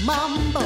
Mambo.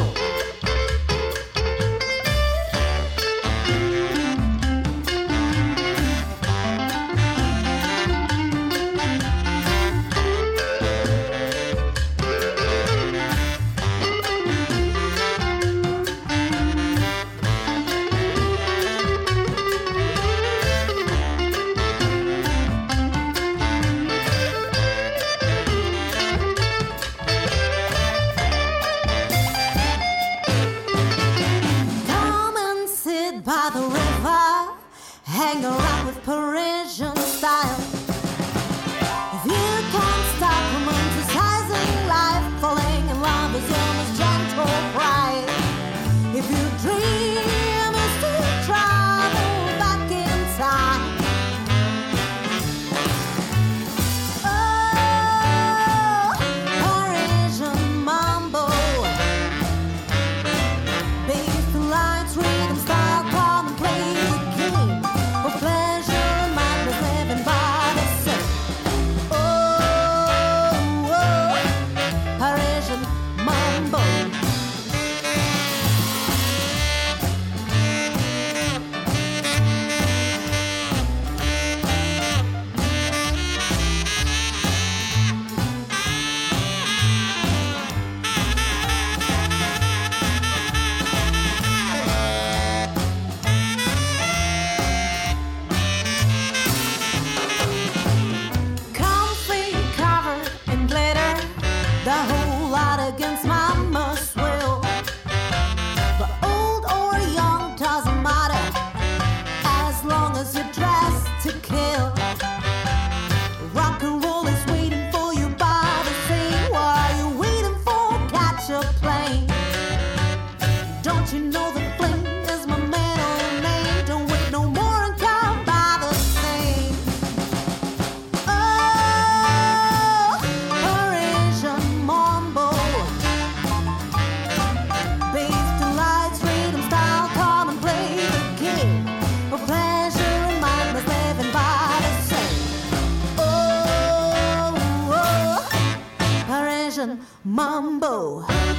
Mambo.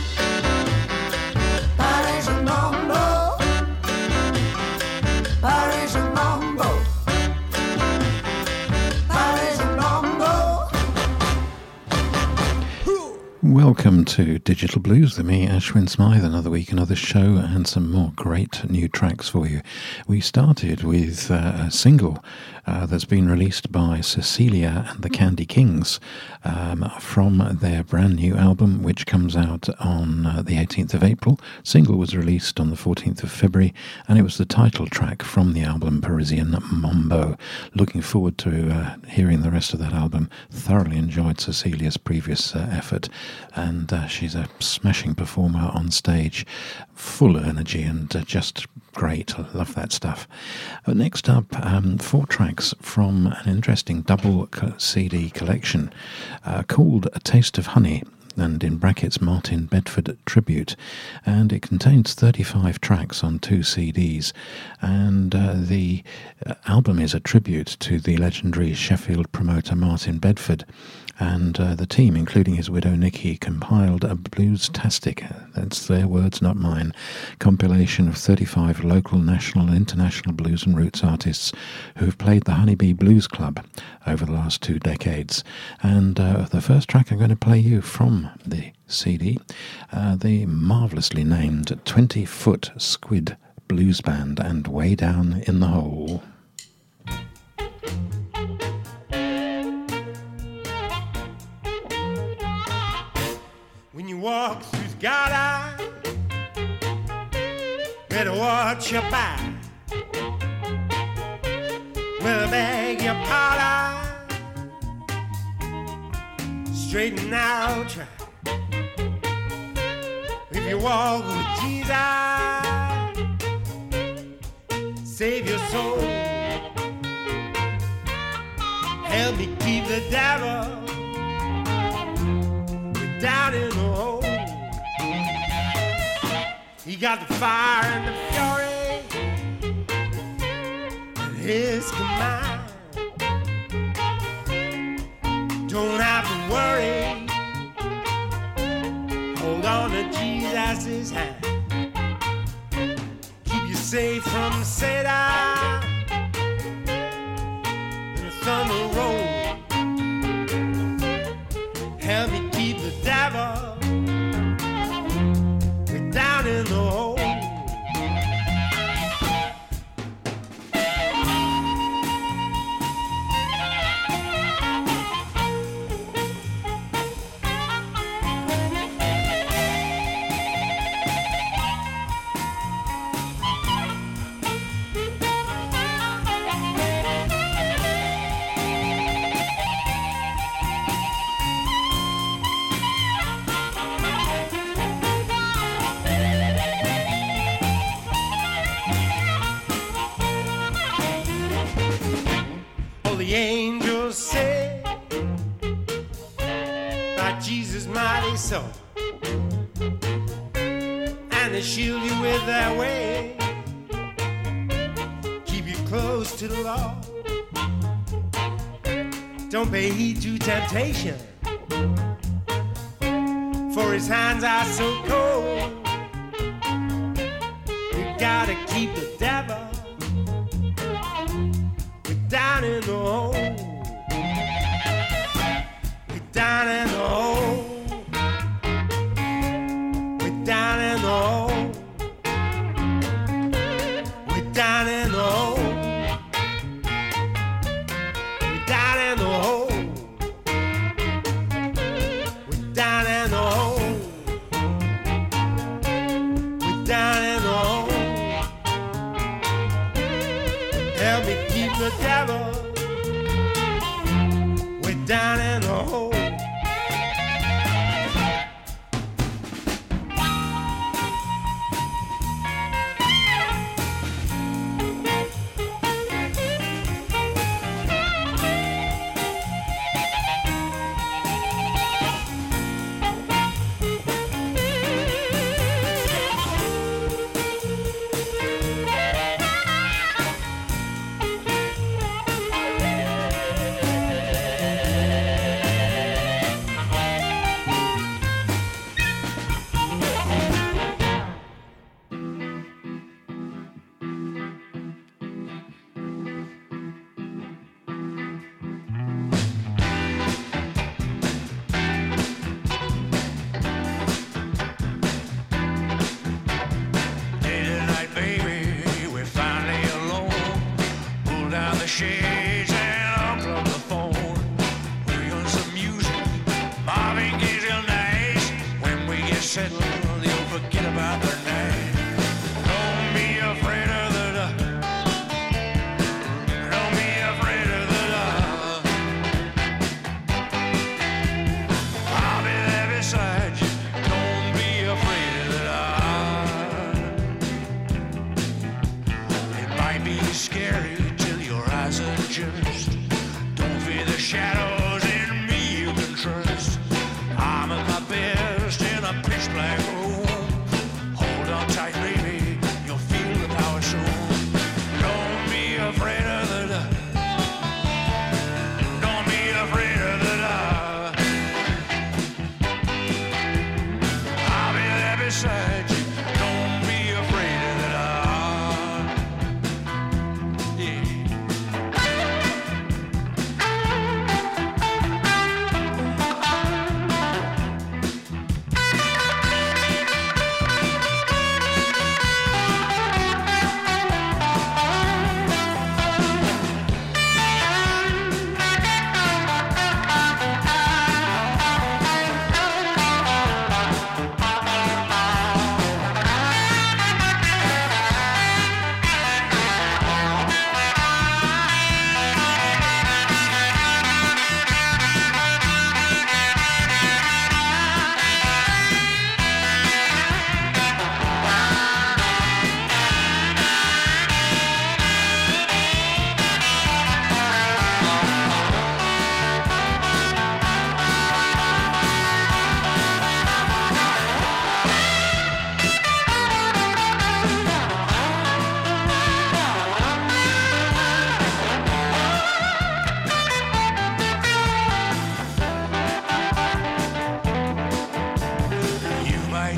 Parisian Mambo. Parisian Mambo. Parisian Mambo. Welcome to Digital Blues with me, Ashwin Smythe. Another week, another show, and some more great new tracks for you. We started with a single that's been released by Cecilia and the Candy Kings from their brand new album, which comes out on the 18th of April. Single was released on the 14th of February, and it was the title track from the album Parisian Mambo. Looking forward to hearing the rest of that album. Thoroughly enjoyed Cecilia's previous effort, and she's a smashing performer on stage, full of energy and just great. I love that stuff. Next up, 4 tracks from an interesting double CD collection called A Taste of Honey, and in brackets Martin Bedford Tribute, and it contains 35 tracks on 2 CDs, and the album is a tribute to the legendary Sheffield promoter Martin Bedford, and the team, including his widow Nikki, compiled a blues-tastic, that's their words, not mine, compilation of 35 local, national and international blues and roots artists who have played the Honeybee Blues Club over the last 2 decades. And the first track I'm going to play you from the CD, the marvellously named 20-Foot Squid Blues Band and Way Down in the Hole. When you walk through the gutter, better watch your back. Well, I beg your pardon, straighten out track. If you walk with Jesus, save your soul. Help me keep the devil down in the hole. He got the fire and the fury at his command. Don't have to worry Hold on to Jesus' hand. Keep you safe from Satan and the thunder roll. Help me keep the devil down in the hole. The angels say by Jesus' mighty soul, and they shield you with their way, keep you close to the Lord. Don't pay heed to temptation, for his hands are so cold. You gotta keep the devil down in the hole. We're down in the hole. We're down in the hole. We're down in the hole. We're down in the hole. We're down in the hole. We're down in the hole. Help me keep the devil. We're down in the hole.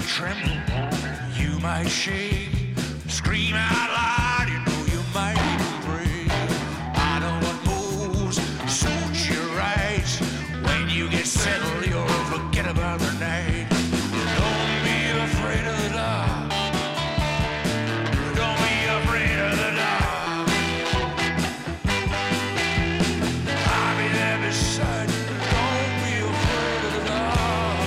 tremble, you might shake, scream out loud, you know you might even break. I know what moves suit you right. When you get settled, you'll forget about the night. Don't be afraid of the dark. Don't be afraid of the dark. I'll be there beside you. Don't be afraid of the dark.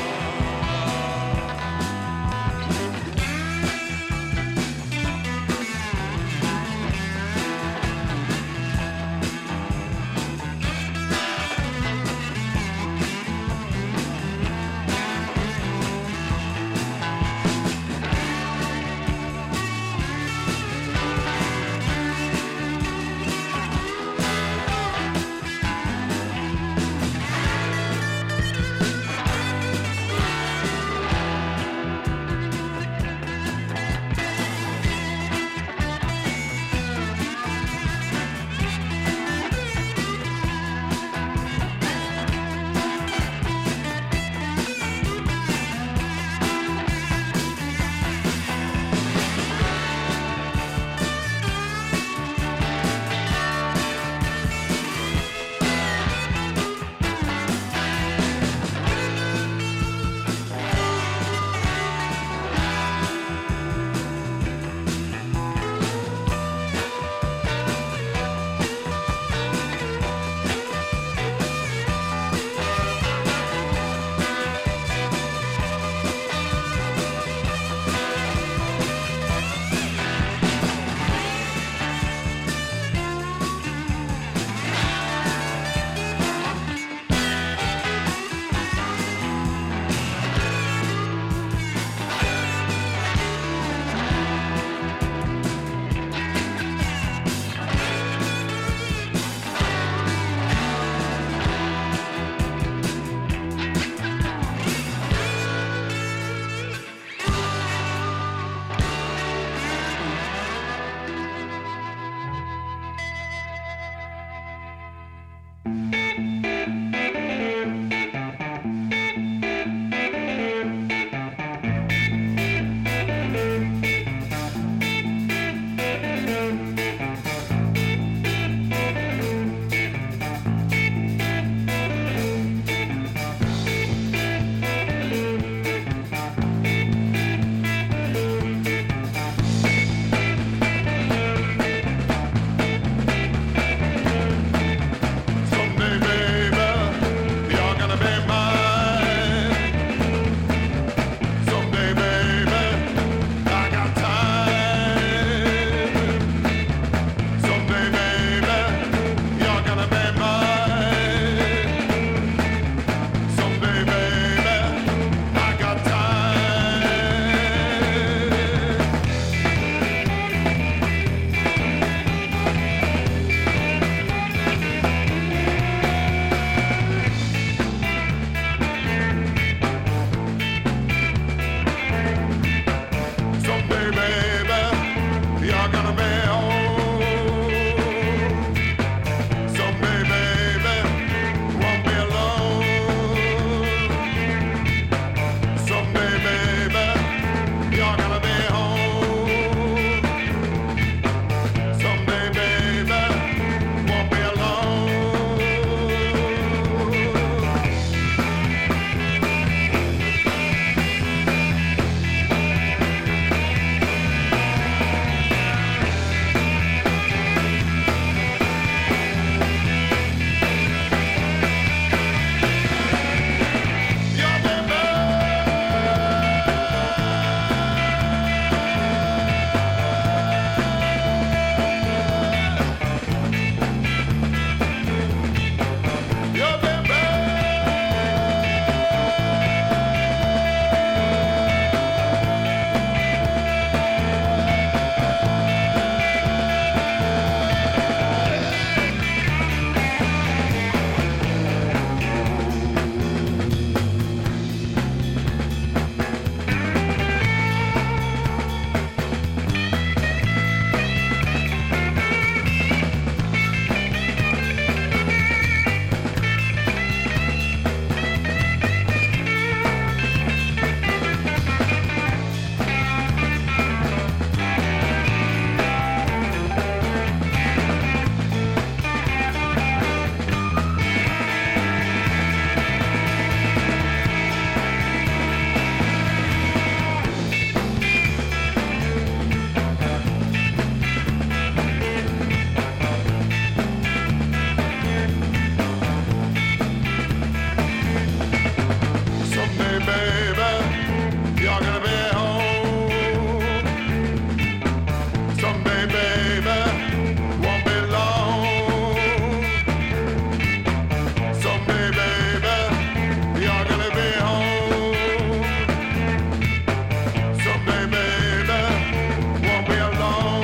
baby, you're gonna be home. Someday, baby, won't be long. Someday, baby, you're gonna be home. Someday, baby, won't be alone.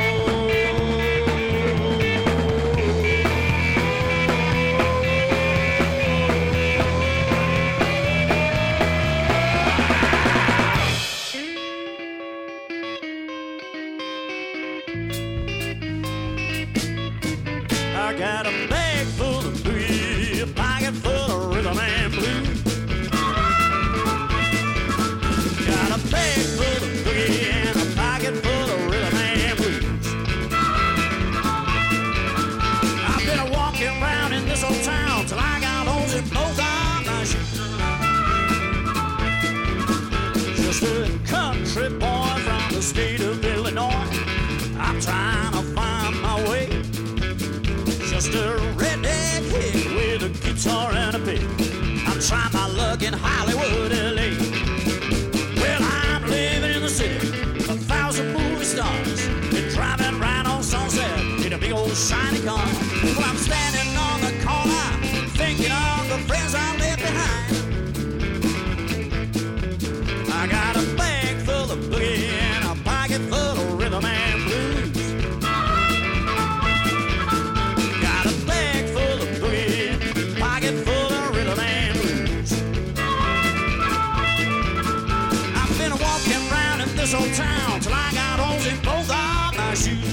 I got a bag full of boogie, a pocket full of rhythm and blues. Got a bag full of boogie and a pocket full of rhythm and blues. I've been walking around in this old town till I got holes in both of my shoes. Just a country boy from the state of Illinois. I'm trying to find my way. Just a redneck kid with a guitar and a pick. I'm trying my luck in Hollywood, LA. Well, I'm living in the city, 1,000 movie stars. Been driving around on Sunset in a big old shiny car. Well, I'm standing on the corner, thinking of the friends I left behind. I got a bag full of boogie and a pocket full of rhythm and blues. Got a bag full of boogie, pocket full of rhythm and blues. I've been walking around in this old town till I got holes in both of my shoes.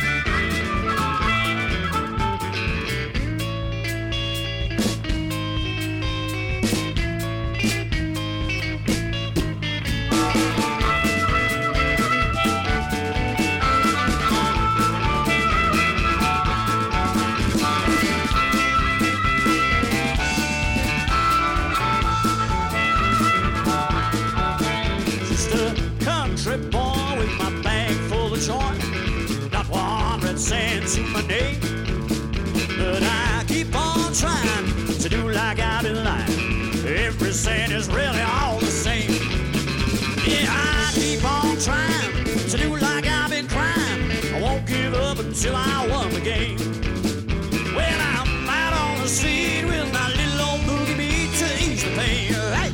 Just a country boy with my bag full of joint. Not 100 cents to my name, but I keep on trying to do like I've been lying. Every cent is really all the same. Yeah, I keep on trying to do like I've been crying. I won't give up until I won the game. Well, I'm out on the street with my little old boogie beat to ease the pain. Hey!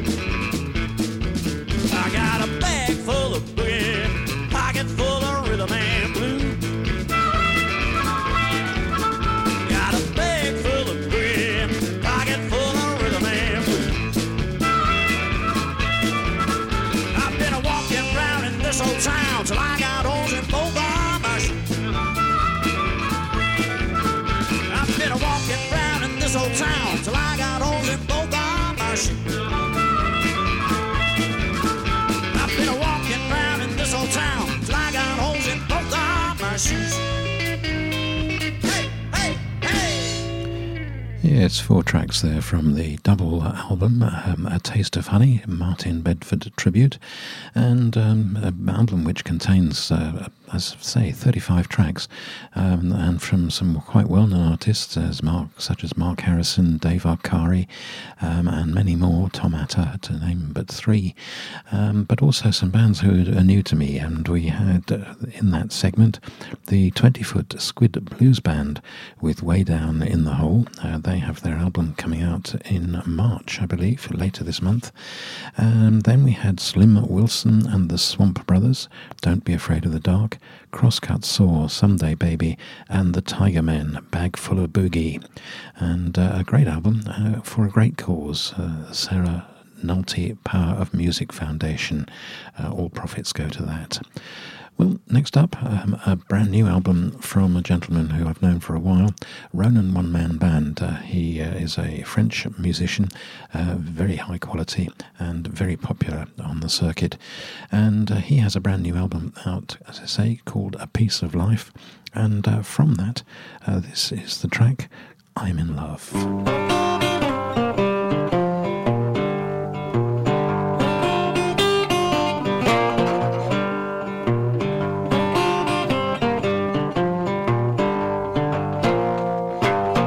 I got a bag full of boogie, pocket full of rhythm and blues. Got a bag full of boogie, pocket full of rhythm and blues. I've been walking around in this old town till I got holes in both of my shoes. I've been walking around in this old town till I got holes in both of my shoes. I've been walking around in this old town till I got holes in both of my shoes. Hey, hey, hey! Yeah, it's 4 tracks there from the double album, A Taste of Honey, Martin Bedford tribute, and an album which contains, as I say, 35 tracks, and from some quite well-known artists such as Mark Harrison, Dave Arcari, and many more, Tom Atta, to name but 3, but also some bands who are new to me. And we had in that segment the 20-foot Squid Blues Band with Way Down in the Hole. They have their album coming out in March, I believe, later this month. Then we had Slim Wilson and the Swamp Brothers, Don't Be Afraid of the Dark, Crosscut Saw, Someday Baby, and the Tiger Men, Bag Full of Boogie. And a great album for a great cause, Sarah Nolte Power of Music Foundation. All profits go to that. Well, next up, a brand new album from a gentleman who I've known for a while, Ronan One Man Band. He is a French musician, very high quality and very popular on the circuit. And he has a brand new album out, as I say, called A Piece of Life. And from that, this is the track, I'm in Love.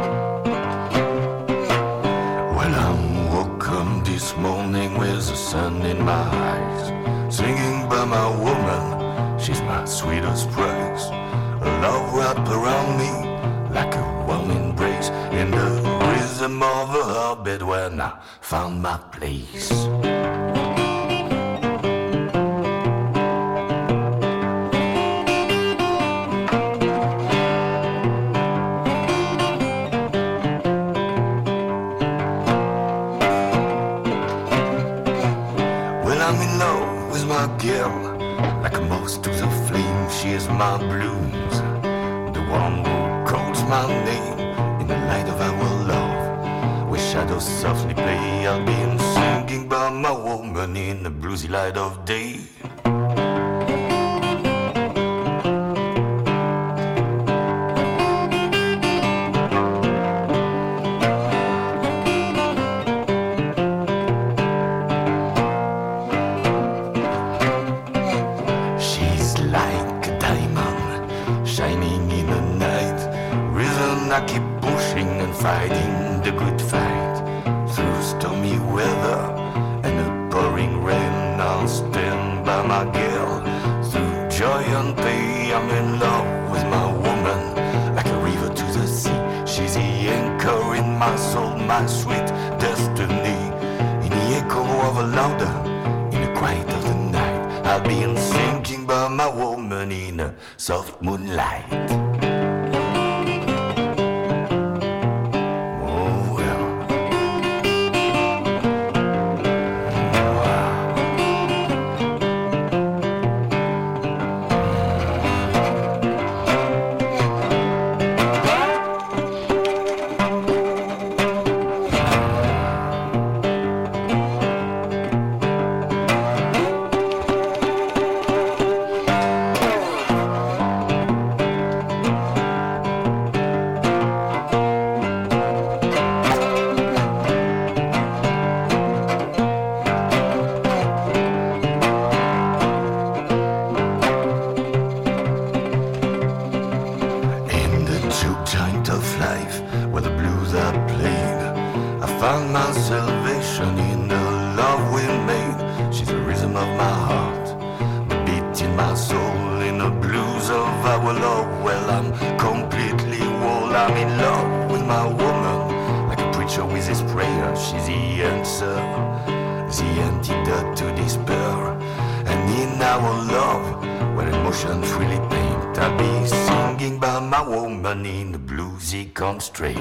Sun sun in my eyes, singing by my woman, she's my sweetest praise. A love wrapped around me like a warm embrace, in the rhythm of a heartbeat when I found my place. Girl, like a moth to the flame, she is my blues, the one who calls my name in the light of our love. Where shadows softly play, I'll be singing by my woman in the bluesy light of day. Fighting the good fight through stormy weather and a pouring rain. I'll stand by my girl through joy and pain. I'm in love with my woman, like a river to the sea. She's the anchor in my soul, my sweet destiny. In the echo of a louder, in the quiet of the night, I'll be singing by my woman in a soft moonlight. Straight.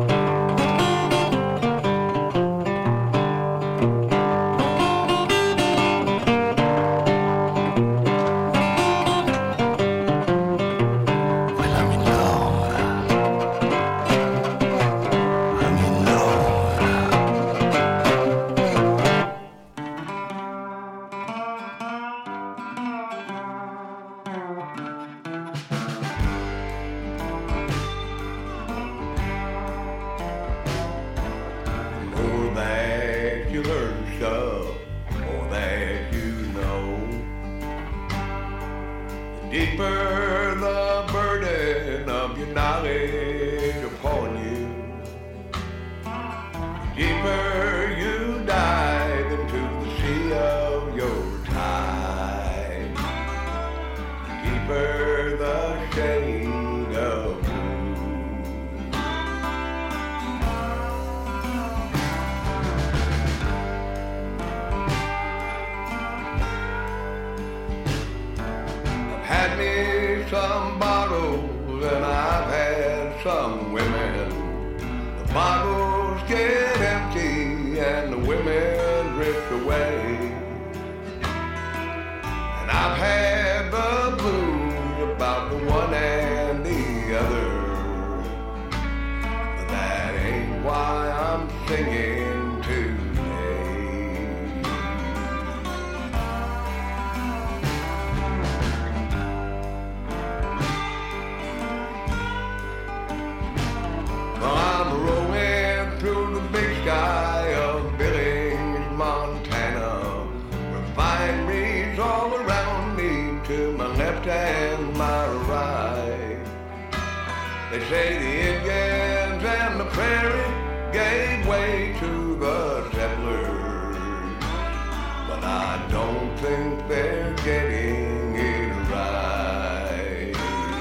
They say the Indians and the prairie gave way to the settlers, but but I don't think they're getting it right.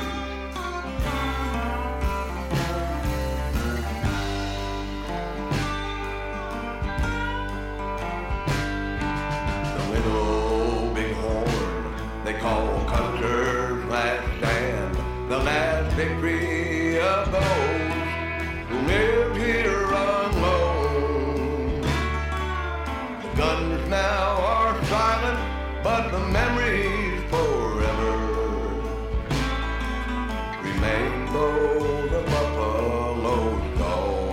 The little bighorn they call Custer's last stand, the last victory of those who lived here alone. The guns now are silent, but the memories forever remain though the buffalo's gone.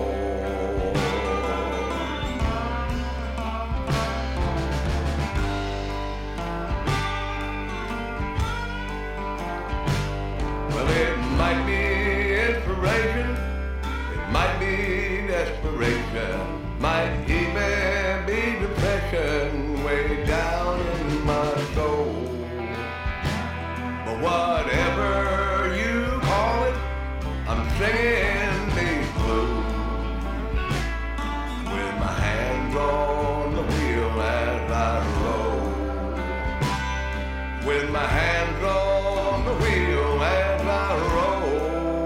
Well, it might be inspiration, it might be desperation, might even be depression way down in my soul. But whatever you call it, I'm singing these blues with my hands on the wheel as I roll. With my hands on the wheel as I roll.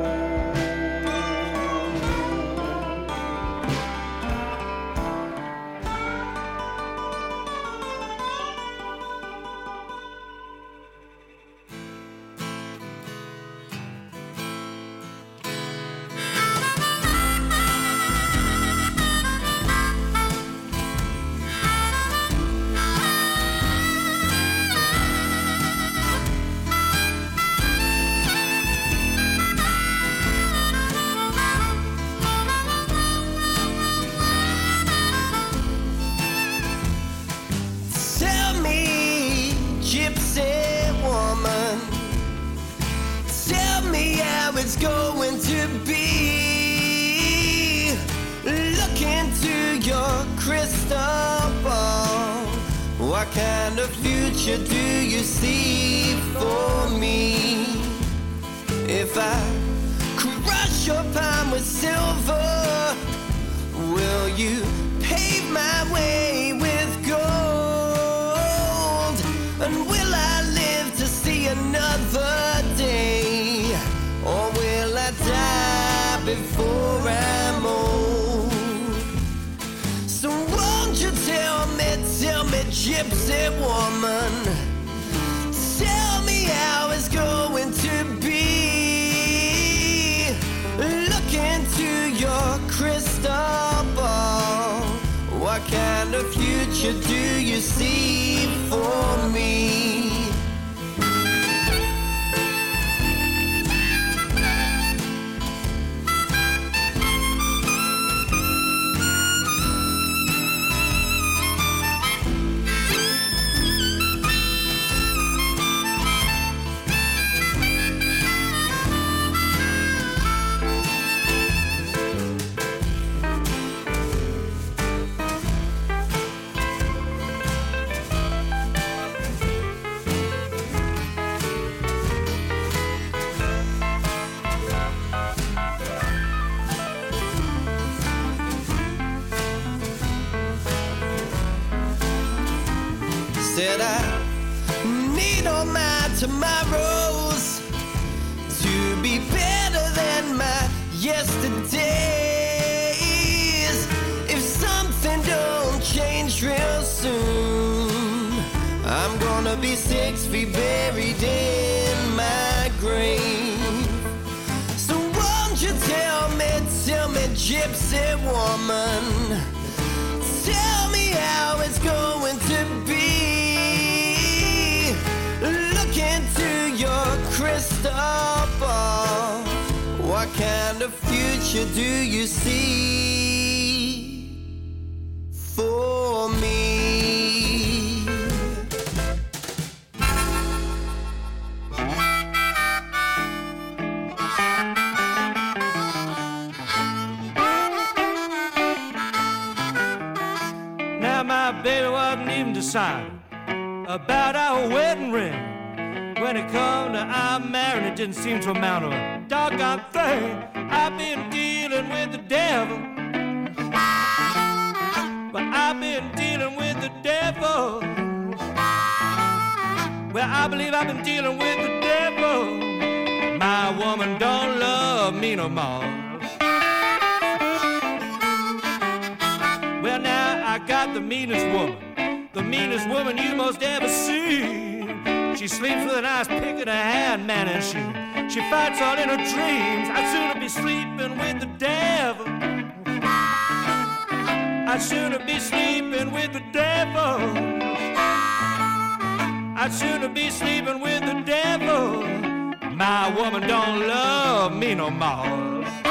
Tell me, gypsy woman, tell me how it's going to be. Look into your crystal ball. What kind of future do you see for me? If I crush your palm with silver, will you pave my way with gold? And will I live to see another day? Or will I die before I'm old? So won't you tell me, gypsy woman, tell me how it's going to be. Look into your crystal ball. What kind of future do you see for me? Said I need all my tomorrows to be better than my yesterdays. If something don't change real soon, I'm gonna be 6 feet buried in my grave. So won't you tell me, gypsy woman, tell me how it's going to be. Look into your crystal ball. What kind of future do you see for me? Now my baby wasn't even decided about our wedding ring. When it come to our marriage, it didn't seem to amount to a doggone thing. I've been dealing with the devil, but I've been dealing with the devil Well, I believe I've been dealing with the devil. My woman don't love me no more. Well, now I got the meanest woman you most ever seen. She sleeps with a nice pick in her hand, man, and she fights all in her dreams. I'd sooner be sleeping with the devil. I'd sooner be sleeping with the devil. I'd sooner be sleeping with the devil. My woman don't love me no more.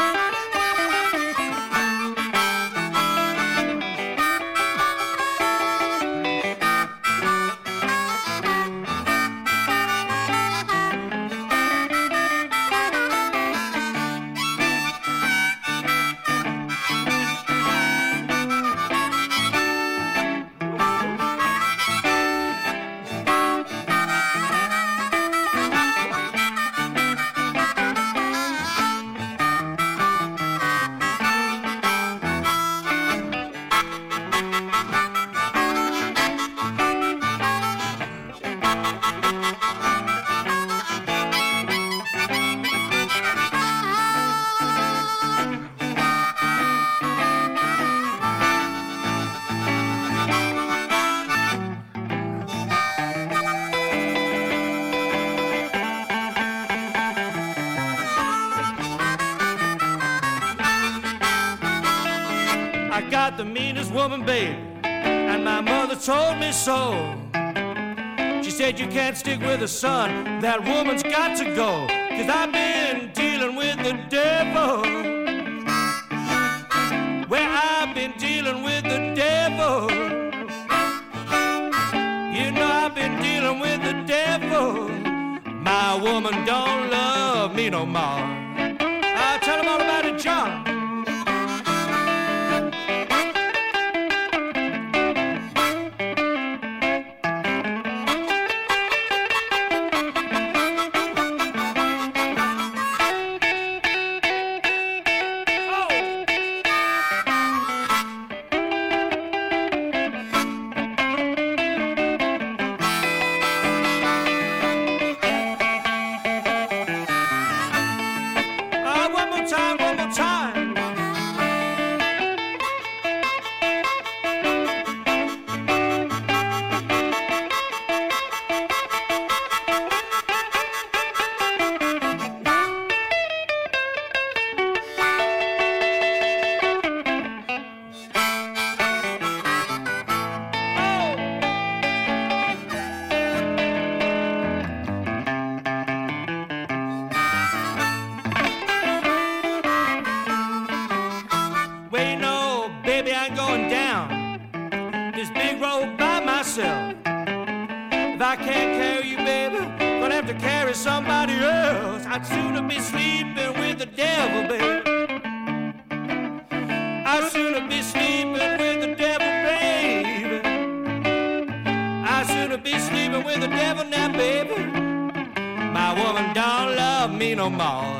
The meanest woman, baby, and my mother told me so. She said you can't stick with a son, that woman's got to go, 'cause I've been dealing with the devil. Well, I've been dealing with the devil. You know I've been dealing with the devil. My woman don't love me no more. I'll tell them all about it, John. I'd sooner be sleeping with the devil, baby. I'd sooner be sleeping with the devil, baby. I'd sooner be sleeping with the devil now, baby. My woman don't love me no more.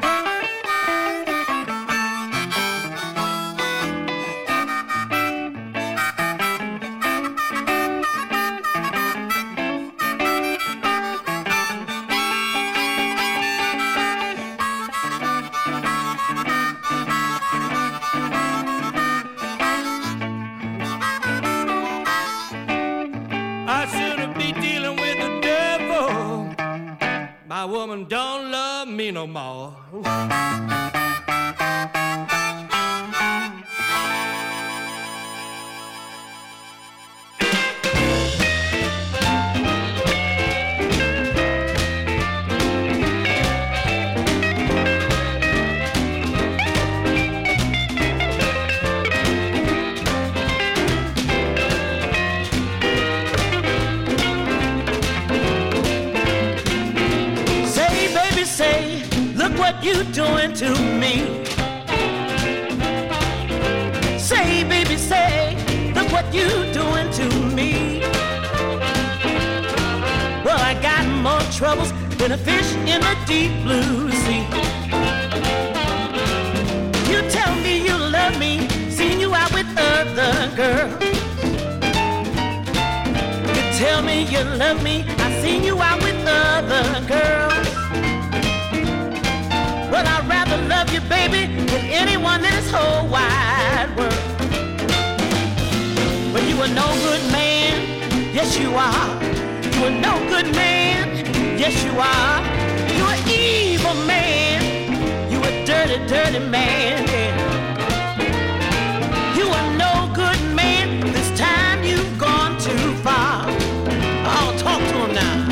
My woman don't love me no more. What you doing to me? Say, baby, say, look what you doing to me. Well, I got more troubles than a fish in the deep blue sea. You tell me you love me, seeing you out with other girls. You tell me you love me. I seen you out with other girls. Well, I'd rather love you, baby, than anyone in this whole wide world. Well, you a no good man, yes you are. You a no good man, yes you are. You an evil man, you a dirty, dirty man, yeah. You a no good man, this time you've gone too far. I'll talk to him now.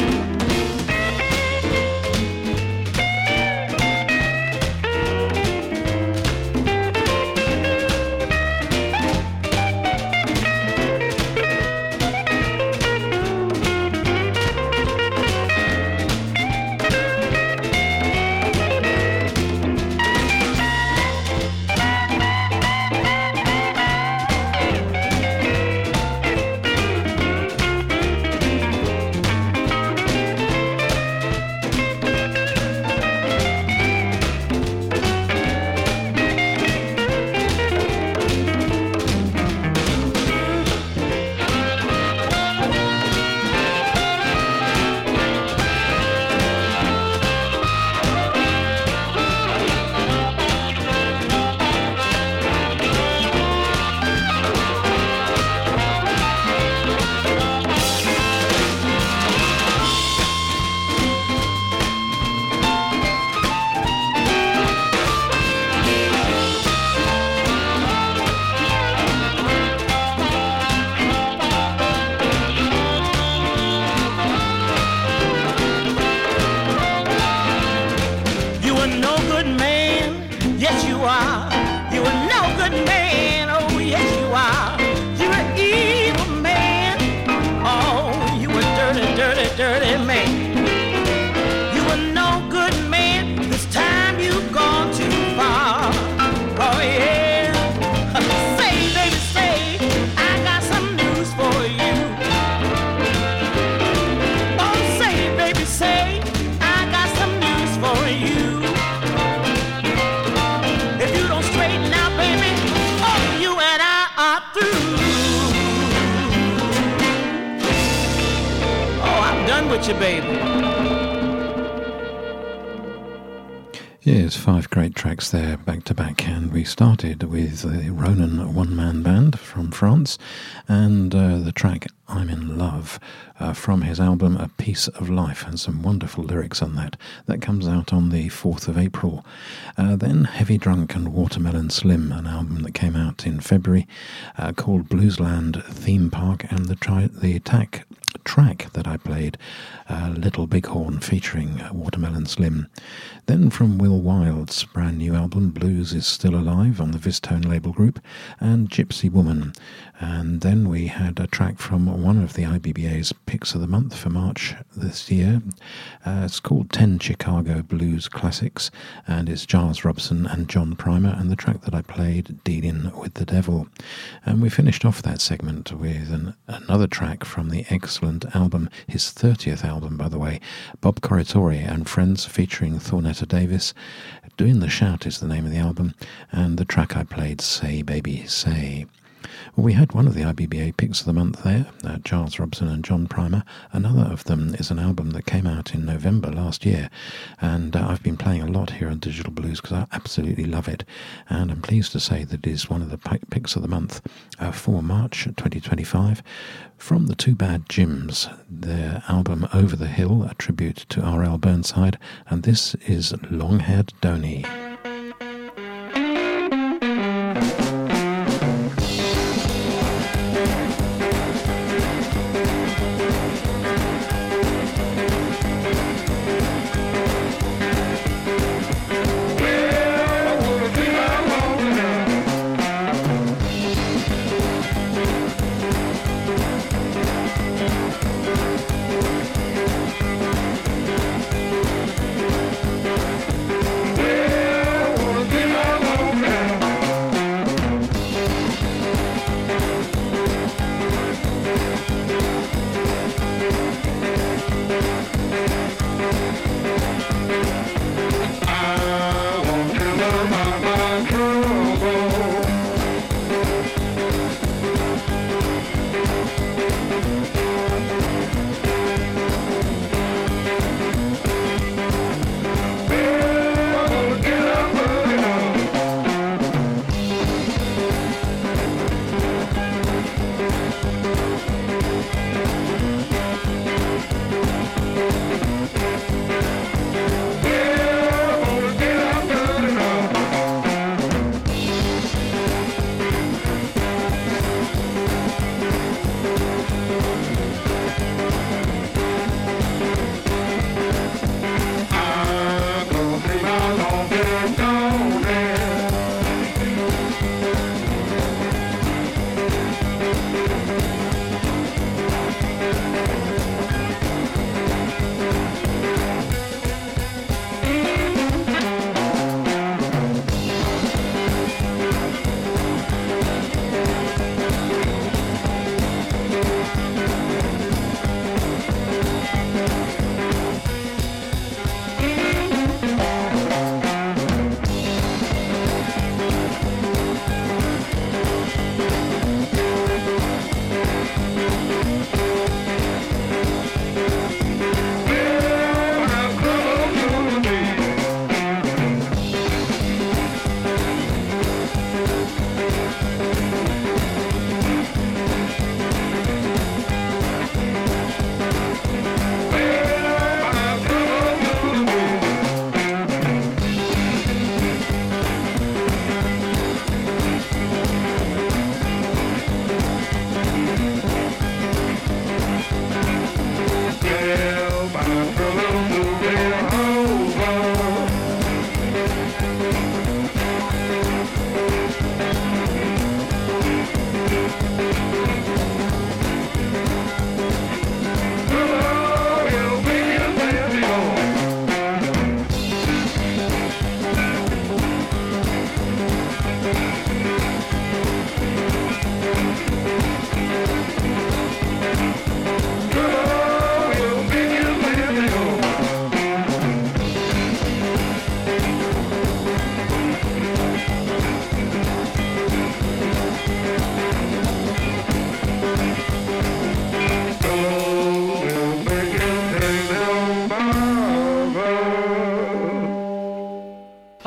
Yes, 5 great tracks there back to back, and we started with the Ronan one-man band from France and the track I'm in Love from his album A Piece of Life, and some wonderful lyrics on that. That comes out on the 4th of April. Then Heavy Drunk and Watermelon Slim, an album that came out in February called Bluesland Theme Park, and the track that I played, Little Bighorn, featuring Watermelon Slim. Then from Will Wild's brand new album Blues is Still Alive on the Vistone label group, and Gypsy Woman. And then we had a track from one of the IBBA's picks of the month for March this year. It's called 10 Chicago Blues Classics, and it's Giles Robson and John Primer, and the track that I played, Dealing with the Devil. And we finished off that segment with another track from the excellent album, his 30th album by the way, Bob Corritore and Friends, featuring Thornetta Davis. Doing the Shout is the name of the album, and the track I played, Say Baby Say. Well, we had one of the IBBA picks of the month there, Giles Robson and John Primer. Another of them is an album that came out in November last year, and I've been playing a lot here on Digital Blues because I absolutely love it, and I'm pleased to say that it is one of the picks of the month for March 2025 from the Two Bad Jims, their album Over the Hill, a tribute to R.L. Burnside, and this is Long-Haired Donny. Well,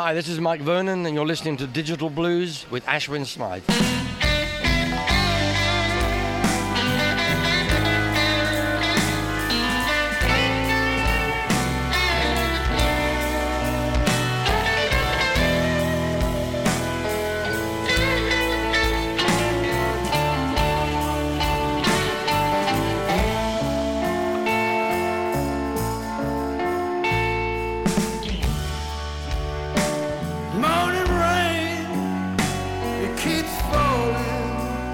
Hi, this is Mike Vernon, and you're listening to Digital Blues with Ashwin Smythe. Morning rain, it keeps falling.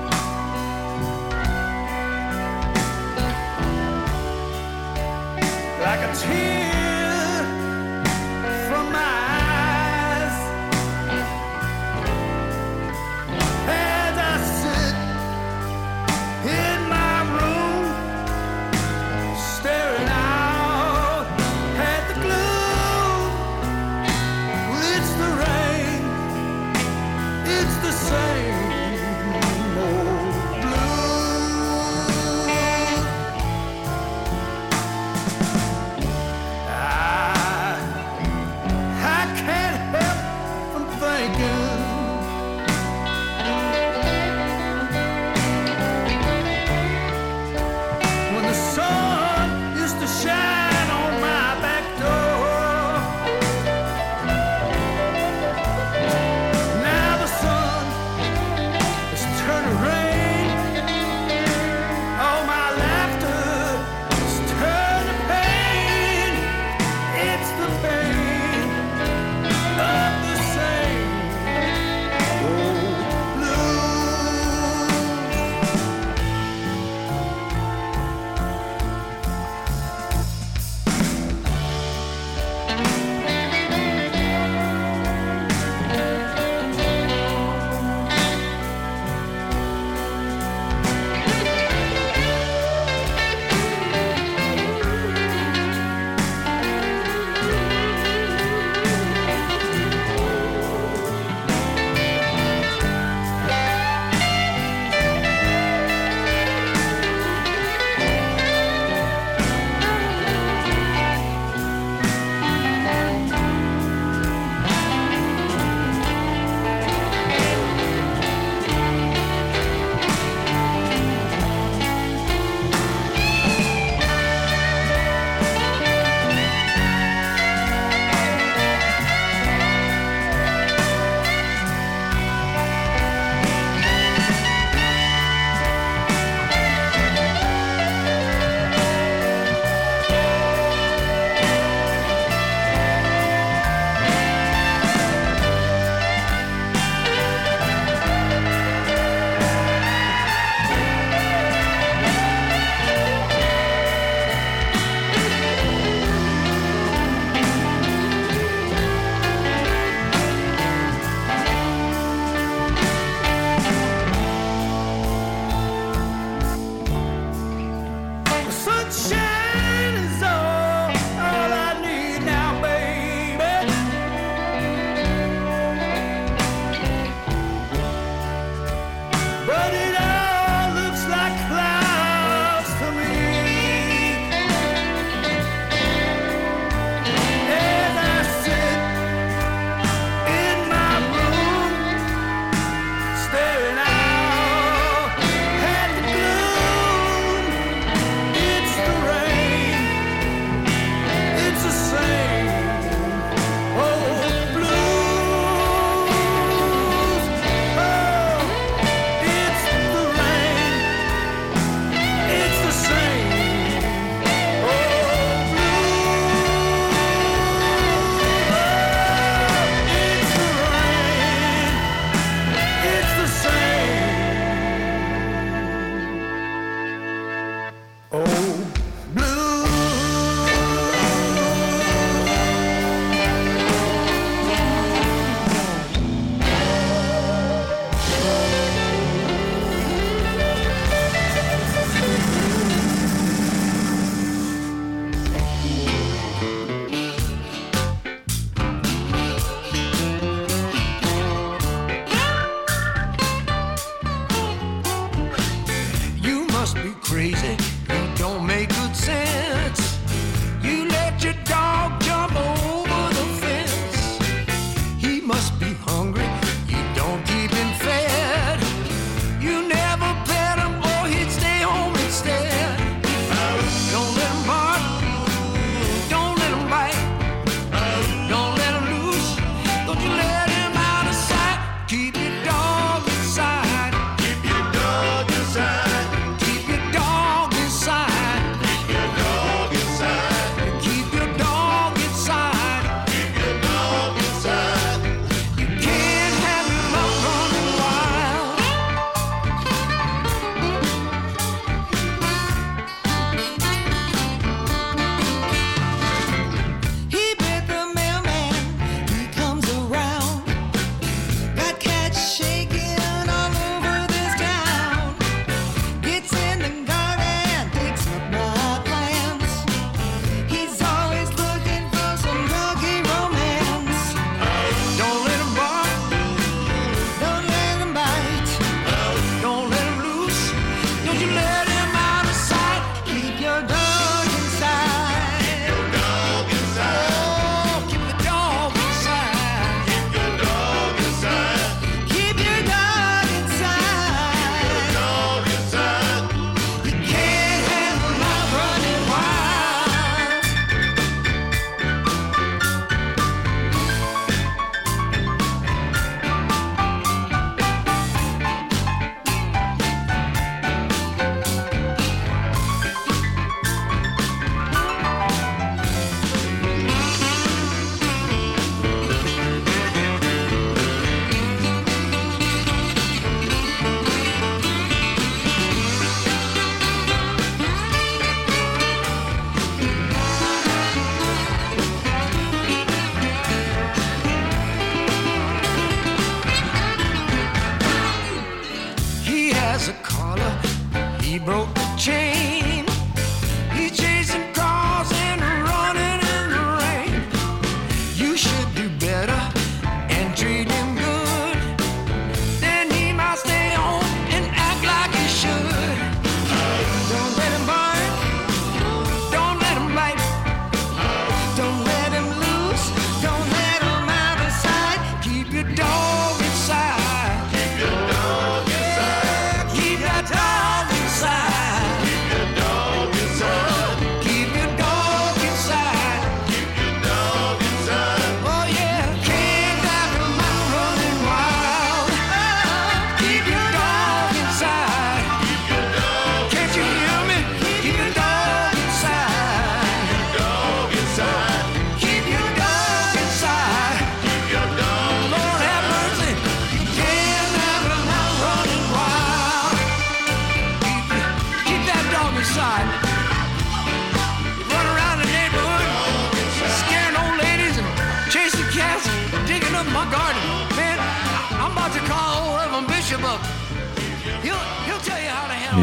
Like a tear from my eyes as I sit in my room, staring out at the gloom. Well, it's the rain, it's the same old blues.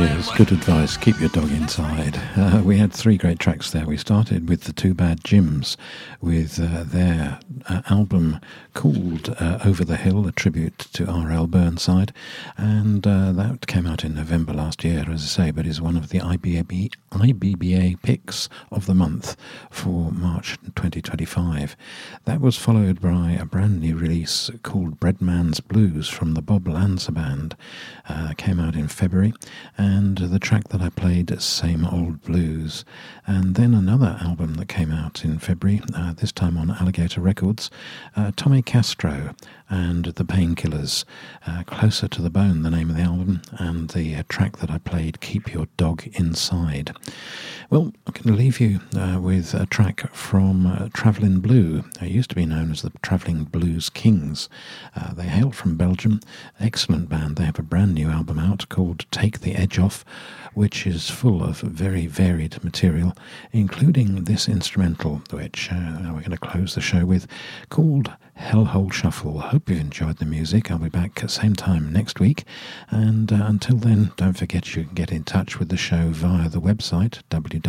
Blues, good advice, keep your dog inside. We had three great tracks there. We started with the Two Bad Jims with their album called Over the Hill, a tribute to R.L. Burnside, and that came out in November last year, as I say, but is one of the IBBA picks of the month for March 2025. That was followed by a brand new release called Breadman's Blues from the Bob Lanza Band. Came out in February, and the track that I played, Same Old Blues. And then another album that came out in February, this time on Alligator Records, Tommy Castro and the Painkillers, Closer to the Bone, the name of the album, and the track that I played, Keep Your Dog Inside. Well, I'm going to leave you with a track from Travelin' Blue. They used to be known as the Travelling Blues Kings. They hail from Belgium, excellent band. They have a brand new album out called Take the Edge Off, which is full of very varied material, including this instrumental, which we're going to close the show with, called Hellhole Shuffle. I hope you've enjoyed the music. I'll be back at the same time next week, and until then, don't forget you can get in touch with the show via the website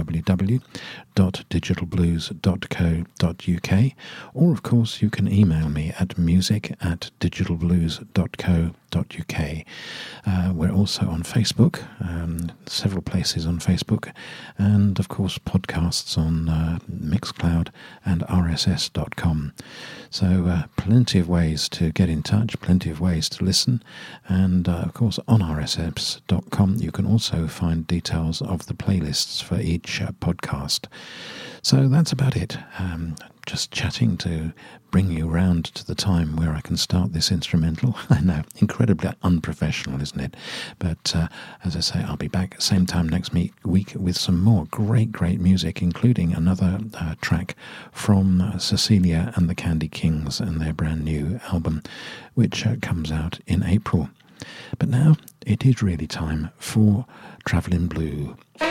www.digitalblues.co.uk, or of course you can email me at music@digitalblues.co.uk. We're also on Facebook, several places on Facebook, and of course podcasts on Mixcloud and RSS.com. So plenty of ways to get in touch, plenty of ways to listen, and of course on RSS.com you can also find details of the playlists for each podcast. So that's about it. Just chatting to bring you round to the time where I can start this instrumental. I know, incredibly unprofessional, isn't it? But as I say, I'll be back same time next week with some more great music, including another track from Cecilia and the Candy Kings and their brand new album, which comes out in April. But now it is really time for Travelin' Blue.